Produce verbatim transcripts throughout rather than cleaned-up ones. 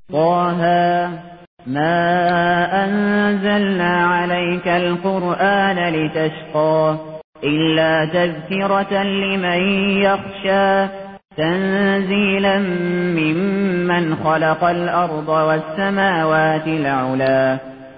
طه ما أنزلنا عليك القرآن لتشقى إلا تذكرة لمن يخشى تنزيلا ممن خلق الأرض والسماوات العلا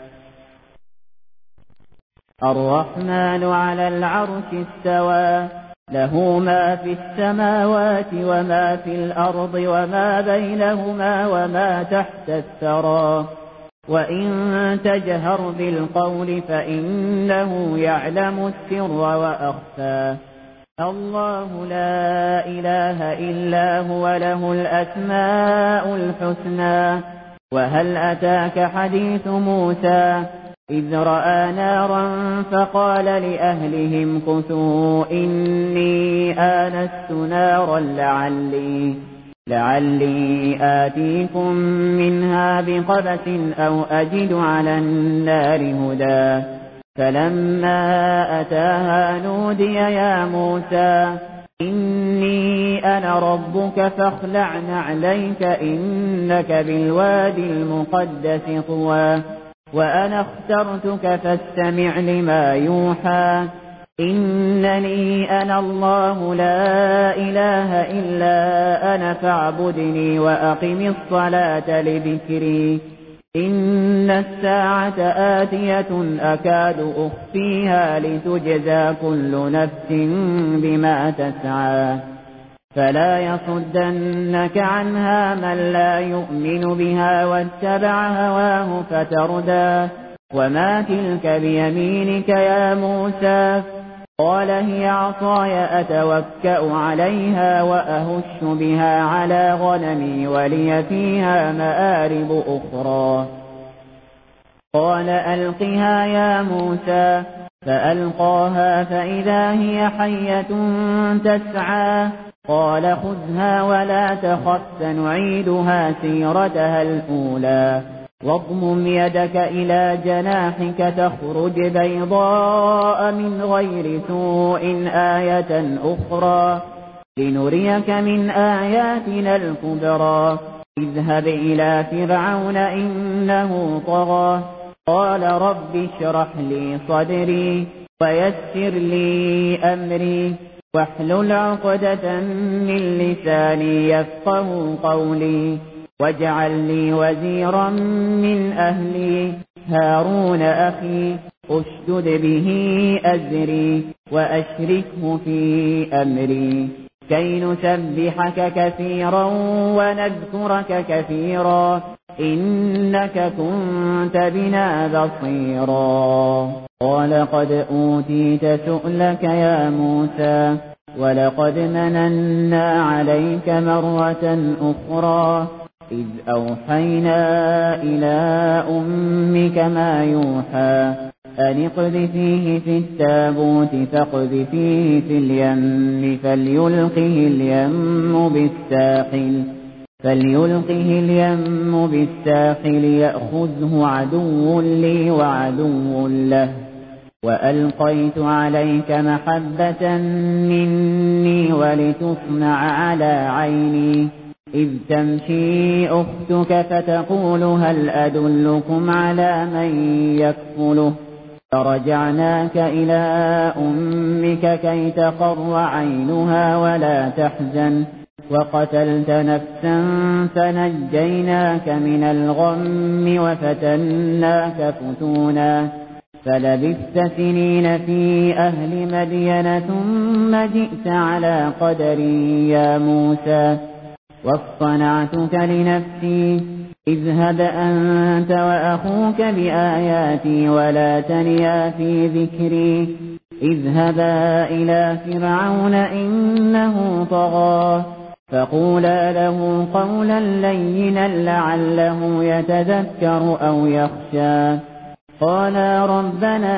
الرحمن على العرش استوى له ما في السماوات وما في الأرض وما بينهما وما تحت الثرى وإن تجهر بالقول فإنه يعلم السر وأخفى الله لا إله إلا هو له الأسماء الحسنى وهل أتاك حديث موسى إذ رأى نارا فقال لأهلهم كثوا إني آنست نارا لعلي, لعلي آتيكم منها بقبس أو أجد على النار هدى فلما أتاها نودي يا موسى إني أنا ربك فاخلع نعليك إنك بالوادي المقدس طوى وأنا اخترتك فاستمع لما يوحى إنني أنا الله لا إله إلا أنا فاعبدني وأقم الصلاة لذكري إن الساعة آتية أكاد أخفيها لتجزى كل نفس بما تسعى فلا يصدنك عنها من لا يؤمن بها واتبع هواه فتردى وما تلك بيمينك يا موسى قال هي عصاي أتوكأ عليها وأهش بها على غنمي ولي فيها مآرب أخرى قال ألقها يا موسى فألقاها فإذا هي حية تسعى قال خذها ولا تخف سنعيدها سيرتها الأولى واضمم يدك إلى جناحك تخرج بيضاء من غير سوء آية أخرى لنريك من آياتنا الكبرى اذهب إلى فرعون إنه طغى قال رب اشرح لي صدري ويسر لي أمري واحلل عقدة من لساني يفقه قولي واجعل لي وزيرا من أهلي هارون أخي أشدد به أزري وأشركه في أمري كي نسبحك كثيرا ونذكرك كثيرا إنك كنت بنا بصيرا قال قد أوتيت سؤلك يا موسى ولقد مننا عليك مرة أخرى إذ أوحينا إلى أمك ما يوحى أن اقذفيه في التابوت فاقذفيه في اليم فليلقه اليم بالساحل فليلقه اليم بالساحل يأخذه عدو لي وعدو له وألقيت عليك محبة مني ولتصنع على عيني إذ تمشي أختك فتقول هل أدلكم على من يكفله فرجعناك إلى أمك كي تقر عينها ولا تحزن وقتلت نفسا فنجيناك من الغم وفتناك فتونا فلبثت سنين في أهل مدين ثم جئت على قدري يا موسى واصطنعتك لنفسي اذهب أنت وأخوك بآياتي ولا تنيا في ذكري اذهبا إلى فرعون إنه طغى فقولا له قولا لينا لعله يتذكر أو يخشى قالا ربنا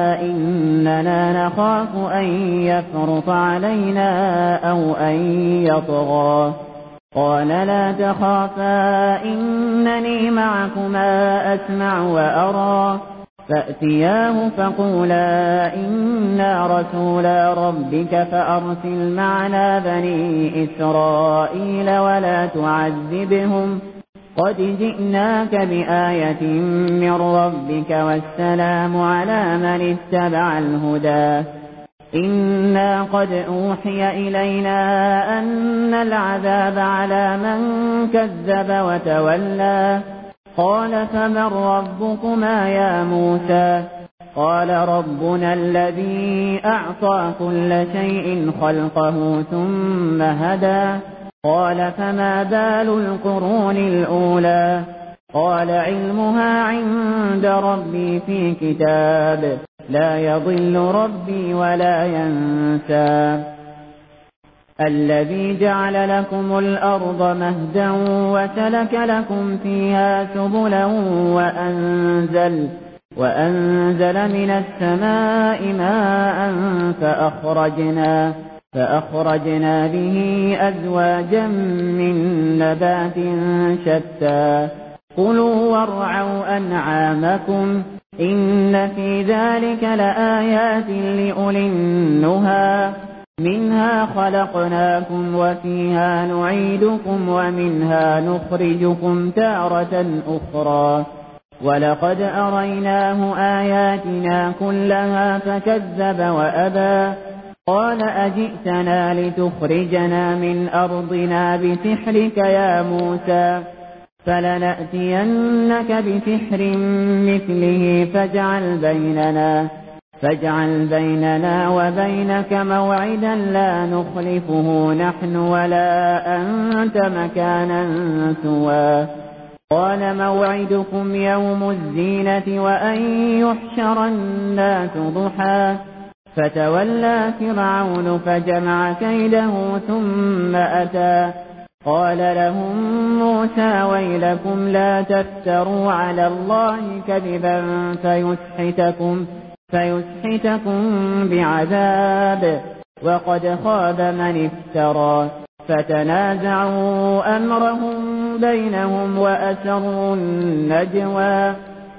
إننا نخاف أن يفرط علينا أو أن يطغى قال لا تخافا إنني معكما أسمع وأرى فأتياه فقولا إنا رسولا ربك فأرسل معنا بني إسرائيل ولا تعذبهم قد جئناك بآية من ربك والسلام على من اتبع الهدى إنا قد أوحي إلينا أن العذاب على من كذب وتولى قال فمن ربكما يا موسى قال ربنا الذي أعطى كل شيء خلقه ثم هدى قال فما بال القرون الأولى قال علمها عند ربي في كتاب لا يضل ربي ولا ينسى الذي جعل لكم الأرض مهدا وسلك لكم فيها سبلا وأنزل, وأنزل من السماء ماء فأخرجنا, فأخرجنا به أزواجا من نبات شتى كلوا وارعوا أنعامكم إن في ذلك لآيات لأولي النهى منها خلقناكم وفيها نعيدكم ومنها نخرجكم تارة أخرى ولقد أريناه آياتنا كلها فكذب وأبى قال أجئتنا لتخرجنا من أرضنا بسحرك يا موسى فلنأتينك بسحر مثله فاجعل بيننا, فاجعل بيننا وبينك موعدا لا نخلفه نحن ولا أنت مكانا سوى قال موعدكم يوم الزينة وأن يحشر الناس ضحى فتولى فرعون فجمع كيده ثم أتى قال لهم موسى ويلكم لا تفتروا على الله كذبا فيسحتكم, فيسحتكم بعذاب وقد خاب من افترى فتنازعوا أمرهم بينهم وأسروا النجوى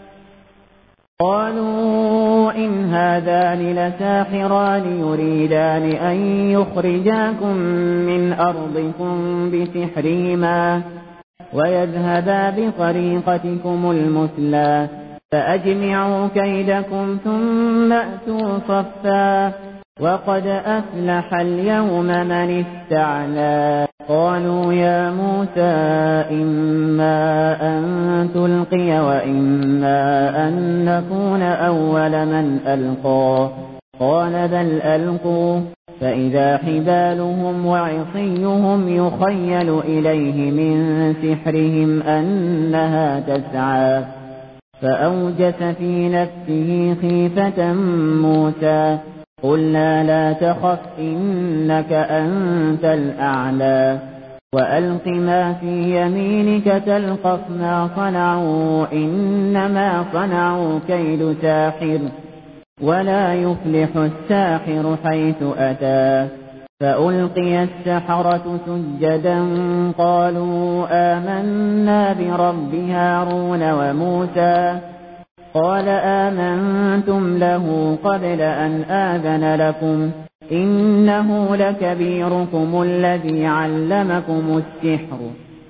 قالوا إن هذان لساحران يريدان أن يخرجاكم من أرضكم بسحرهما ويذهبا بطريقتكم المثلى فأجمعوا كيدكم ثم أتوا صفا وقد أفلح اليوم من استعلى قالوا يا موسى إما أن تلقي وإما أن نكون أول من ألقى قال بل ألقوا فإذا حبالهم وعصيهم يخيل إليه من سحرهم أنها تسعى فأوجس في نفسه خيفة موسى قلنا لا تخف إنك أنت الأعلى وألق ما في يمينك تلقف ما صنعوا إنما صنعوا كيد ساحر ولا يفلح الساحر حيث أتى فألقي السحرة سجدا قالوا آمنا برب هارون وموسى قال آمنتم له قبل أن آذن لكم إنه لكبيركم الذي علمكم السحر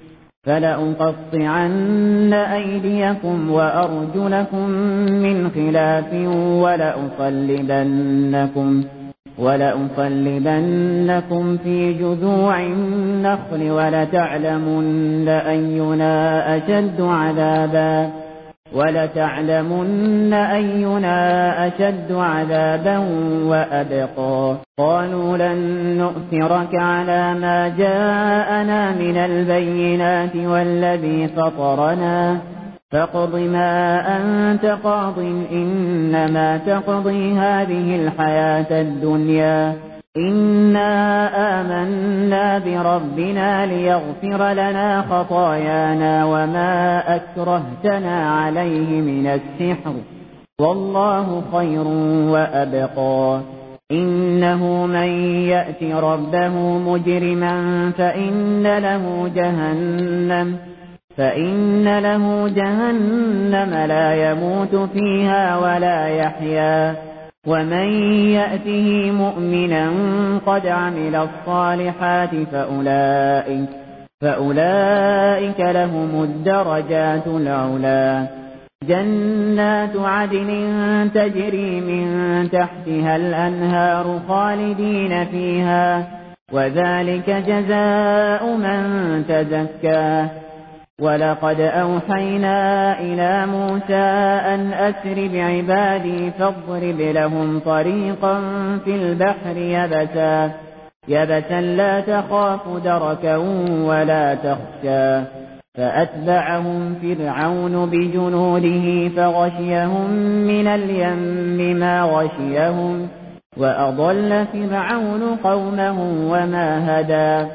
فلأقطعن أيديكم وأرجلكم من خلاف ولأصلبنكم, ولأصلبنكم في جذوع النخل ولتعلمن أينا أشد عذابا ولتعلمن أينا أشد عذابا وأبقى قالوا لن نؤثرك على ما جاءنا من البينات والذي فطرنا فاقض ما أنت قاض إنما تقضي هذه الحياة الدنيا إنا آمنا بربنا ليغفر لنا خطايانا وما أكرهتنا عليه من السحر والله خير وأبقى إنه من يأت ربه مجرما فإن له جهنم فإن له جهنم لا يموت فيها ولا يحيا ومن يأته مؤمنا قد عمل الصالحات فأولئك, فأولئك لهم الدرجات العلى جنات عدن تجري من تحتها الأنهار خالدين فيها وذلك جزاء من تزكى ولقد أوحينا إلى موسى أن أسر بعبادي فاضرب لهم طريقا في البحر يبسا يبسا لا تخاف دركا ولا تخشى فأتبعهم فرعون بجنوده فغشيهم من اليم ما غشيهم وأضل فرعون قومه وما هدى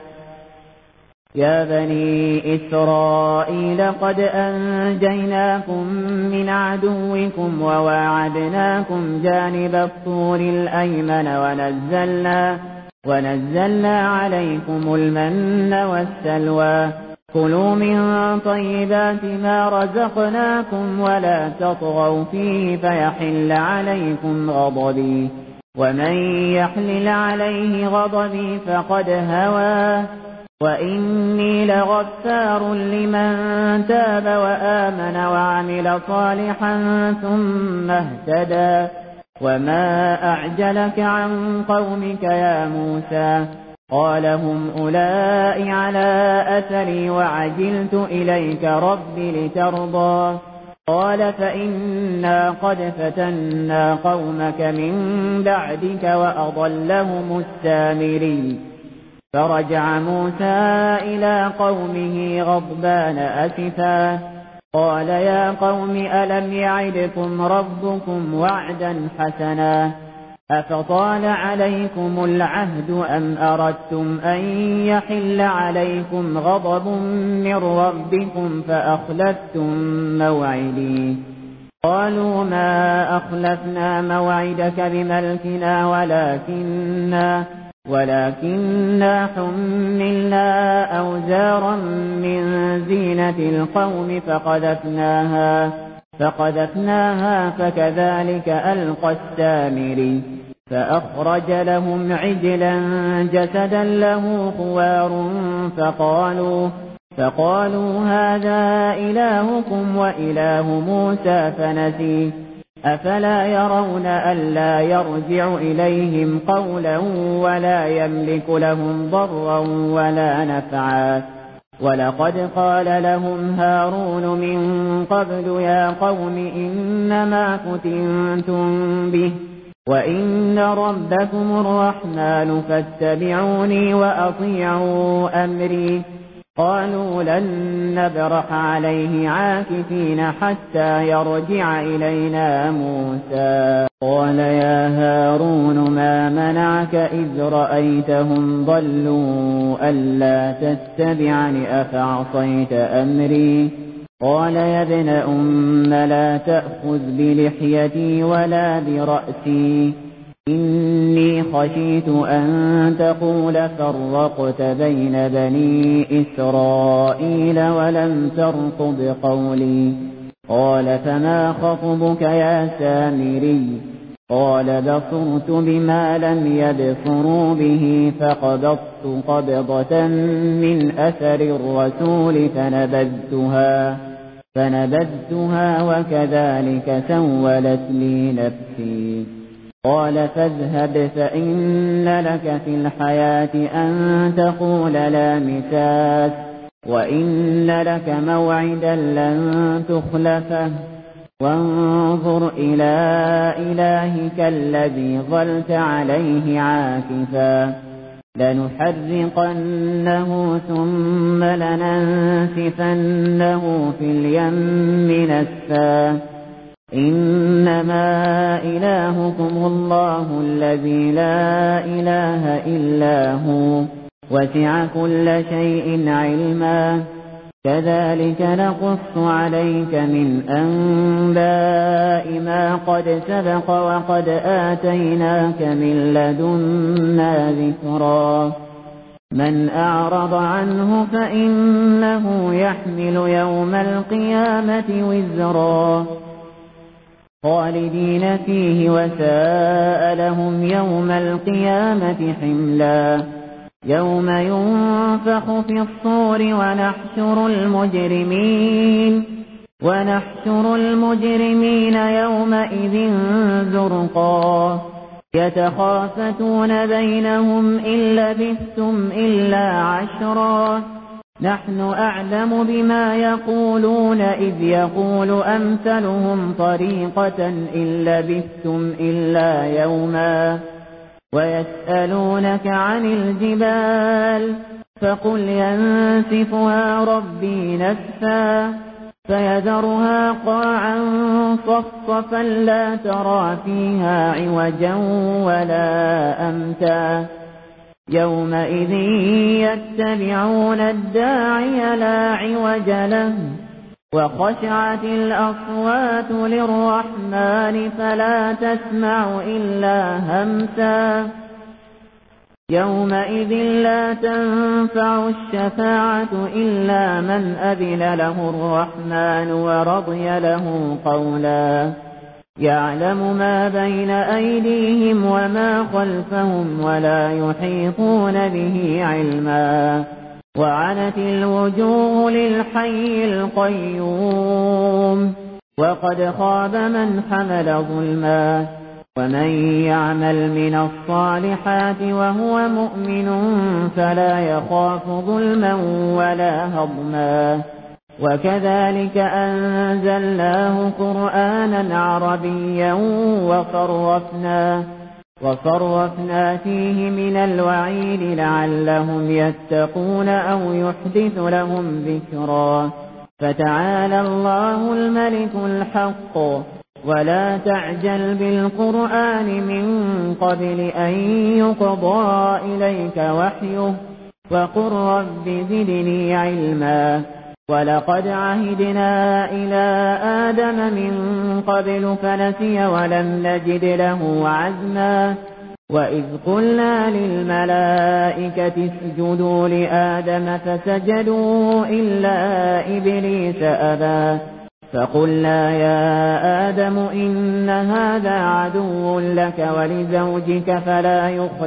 يا بني إسرائيل قد أنجيناكم من عدوكم وواعدناكم جانب الطور الأيمن ونزلنا, ونزلنا عليكم المن والسلوى كلوا من طيبات ما رزقناكم ولا تطغوا فيه فيحل عليكم غضبي ومن يحلل عليه غضبي فقد هوى وإني لغفار لمن تاب وآمن وعمل صالحا ثم اهتدى وما أعجلك عن قومك يا موسى قال هم أولئك على أثري وعجلت إليك رب لترضى قال فإنا قد فتنا قومك من بعدك وأضلهم السامري فرجع موسى إلى قومه غضبان أسفا قال يا قوم ألم يعدكم ربكم وعدا حسنا أفطال عليكم العهد أم أردتم أن يحل عليكم غضب من ربكم فأخلفتم موعدي قالوا ما أخلفنا موعدك بملكنا ولكننا ولكننا حملنا أوزارا من زينة القوم فقذفناها فقذفناها فكذلك ألقى السامري فأخرج لهم عجلا جسدا له خوار فقالوا فقالوا هذا إلهكم وإله موسى فنسي أفلا يرون ألا يرجع إليهم قولا ولا يملك لهم ضرا ولا نفعا ولقد قال لهم هارون من قبل يا قوم إنما فتنتم به وإن ربكم الرحمن فاتبعوني وأطيعوا أمري قالوا لن نبرح عليه عاكفين حتى يرجع إلينا موسى قال يا هارون ما منعك إذ رأيتهم ضلوا ألا تتبعني أفعصيت أمري قال يا ابن أم لا تأخذ بلحيتي ولا برأسي إني خشيت أن تقول فرقت بين بني إسرائيل ولم ترقب قولي قال فما خطبك يا سامري قال بصرت بما لم يبصروا به فقبضت قبضة من أثر الرسول فنبذتها فنبذتها وكذلك سولت لي نفسي قال فاذهب فإن لك في الحياة أن تقول لا مساس وإن لك موعدا لن تخلفه وانظر إلى إلهك الذي ظلت عليه عاكفا لنحرقنه ثم لننسفنه في اليم نسفا إنما إلهكم الله الذي لا إله إلا هو وسع كل شيء علما كذلك نقص عليك من أنباء ما قد سبق وقد آتيناك من لدنا ذكرا من أعرض عنه فإنه يحمل يوم القيامة وزرا خالدين فيه وساء لهم يوم القيامة حملا يوم ينفخ في الصور ونحشر المجرمين ونحشر المجرمين يومئذ زرقا يتخافتون بينهم إن لبثتم إلا عشرا نحن أعلم بما يقولون إذ يقول أمثلهم طريقة إن لبثتم إلا يوما ويسألونك عن الجبال فقل ينسفها ربي نسفا فيذرها قاعا صفصفا لا ترى فيها عوجا ولا أمتا يومئذ يتبعون الداعي لا عوج له وخشعت الأصوات للرحمن فلا تسمع إلا همسا يومئذ لا تنفع الشفاعة إلا من أذن له الرحمن ورضي له قولا يعلم ما بين أيديهم وما خلفهم ولا يحيطون به علما وعنت الوجوه للحي القيوم وقد خاب من حمل ظلما ومن يعمل من الصالحات وهو مؤمن فلا يخاف ظلما ولا هضما وكذلك أنزلناه قرآنا عربيا وصرفنا وصرفنا فيه من الوعيد لعلهم يتقون أو يحدث لهم ذكرا فتعالى الله الملك الحق ولا تعجل بالقرآن من قبل أن يقضى إليك وحيه وقل رب زدني علما ولقد عهدنا إلى آدم من قبل فنسي ولم نجد له عزما وإذ قلنا للملائكة اسجدوا لآدم فسجدوا إلا إبليس أبى فقلنا يا آدم إن هذا عدو لك ولزوجك فلا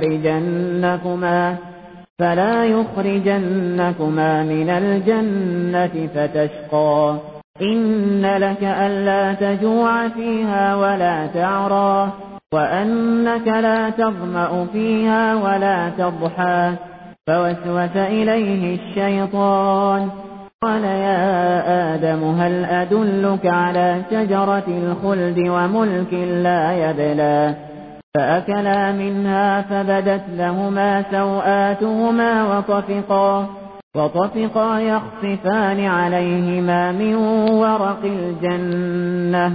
يخرجنكما فلا يخرجنكما من الجنة فتشقى إن لك ألا تجوع فيها ولا تعرى وأنك لا تظمأ فيها ولا تضحى فوسوس إليه الشيطان قال يا آدم هل أدلك على شجرة الخلد وملك لا يبلى فأكلا منها فبدت لهما سوآتهما وطفقا وطفقا يخصفان عليهما من ورق الجنة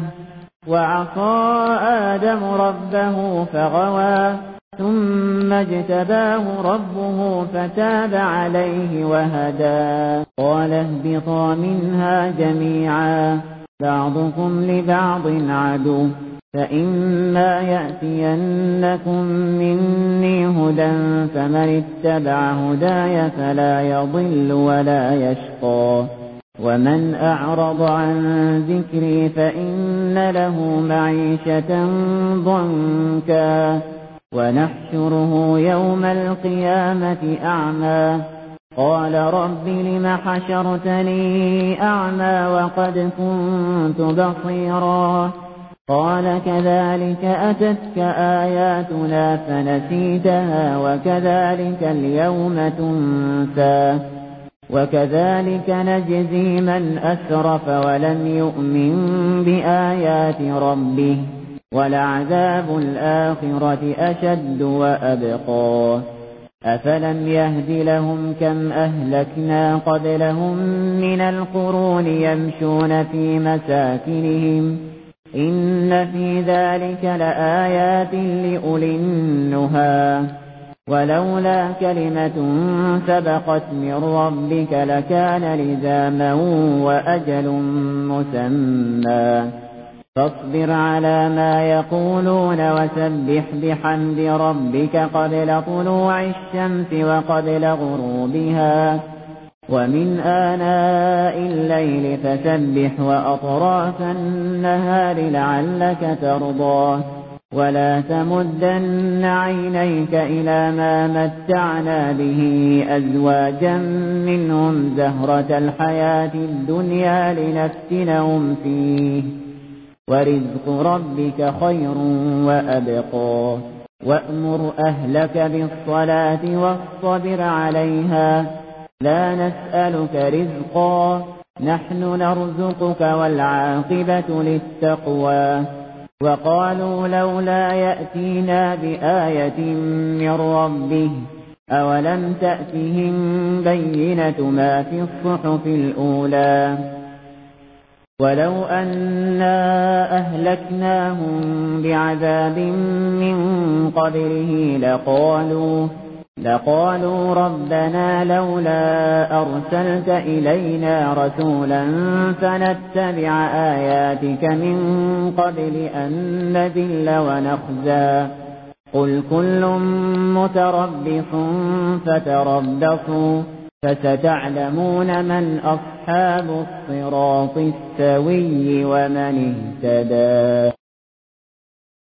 وعصى آدم ربه فغوى ثم اجتباه ربه فتاب عليه وهدى قال اهبطا منها جميعا بعضكم لبعض عدو فإما يأتينكم مني هدى فمن اتبع هداي فلا يضل ولا يشقى ومن أعرض عن ذكري فإن له معيشة ضنكا ونحشره يوم القيامة أعمى قال رب لم حشرتني أعمى وقد كنت بصيرا قال كذلك أتتك آياتنا فنسيتها وكذلك اليوم تنسى وكذلك نجزي من أسرف ولم يؤمن بآيات ربه ولعذاب الآخرة أشد وأبقى أفلم يهد لهم كم أهلكنا قبلهم من القرون يمشون في مساكنهم إن في ذلك لآيات لأولي النهى ولولا كلمة سبقت من ربك لكان لزاما وأجل مسمى فاصبر على ما يقولون وسبح بحمد ربك قبل طلوع الشمس وقبل غروبها ومن آناء الليل فسبح وأطراف النهار لعلك ترضى ولا تمدن عينيك إلى ما متعنا به أزواجا منهم زهرة الحياة الدنيا لنفتنهم فيه ورزق ربك خير وأبقى وأمر أهلك بالصلاة واصطبر عليها لا نسألك رزقا نحن نرزقك والعاقبة للتقوى وقالوا لولا يأتينا بآية من ربه أولم تأتهم بينة ما في الصحف الأولى ولو أنا أهلكناهم بعذاب من قبله لقالوا لقالوا ربنا لولا أرسلت إلينا رسولا فنتبع آياتك من قبل أن نذل ونخزى قل كل متربص فتربصوا فستعلمون من أصحاب الصراط السوي ومن اهتدى.